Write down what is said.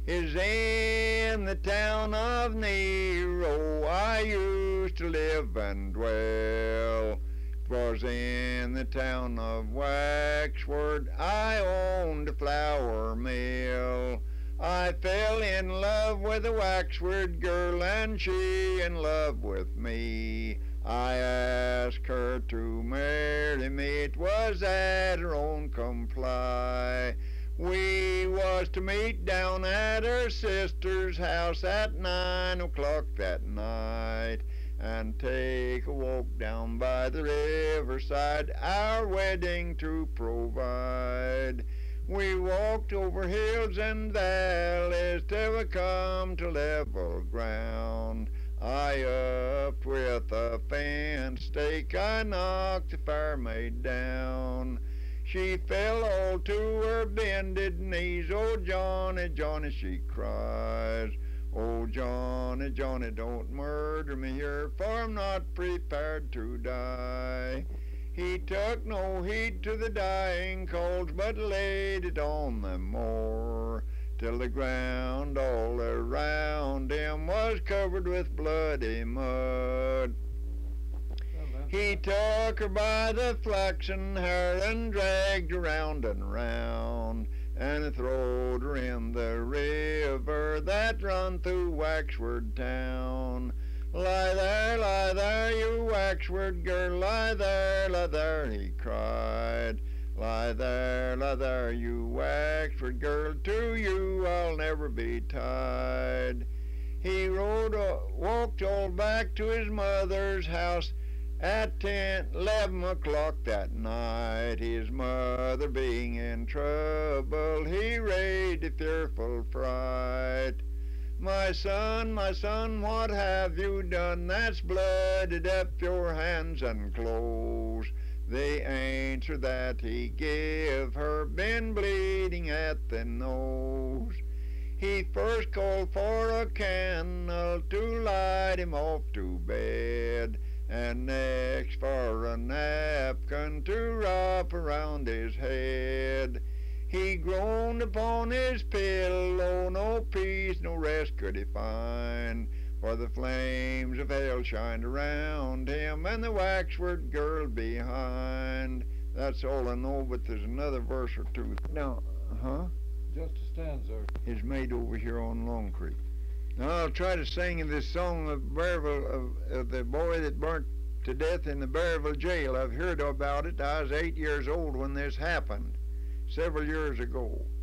is in the town of Nero. I used to live and dwell. 'Twas in the town of Waxford. I owned a flour mill. I fell in love with a Waxford girl, and she in love with me. I asked her to marry me. It was at her own comply. We was to meet down at her sister's house at 9 o'clock that night, and take a walk down by the riverside, our wedding to provide. We walked over hills and valleys till we come to level ground. I upped with a fence stake, I knocked the fairmaid down. She fell all to her bended knees. Oh, Johnny, Johnny, she cries. Oh, Johnny, Johnny, don't murder me here, for I'm not prepared to die. He took no heed to the dying calls, but laid it on the moor, till the ground all around him was covered with bloody mud. He took her by the flaxen hair and dragged her round and round, and throwed her in the river that run through Waxford town. Lie there, you Waxford girl, lie there, he cried. Lie there, you Waxford girl, to you I'll never be tied. He walked all back to his mother's house at 11 o'clock that night. His mother being in trouble, he raised a fearful fright. My son, what have you done that's blooded up your hands and clothes? The answer that he gave her been bleeding at the nose. He first called for a candle to light him off to bed, and next for a napkin to wrap around his head. He groaned upon his pillow, no peace, no rest could he find, for the flames of hell shined around him, and the Waxford girl behind. That's all I know, but there's another verse or two. Now, Just a stanza. is made over here on Long Creek. Now I'll try to sing this song of Bearville, of the boy that burnt to death in the Bearville jail. I've heard about it. I was 8 years old when this happened, several years ago.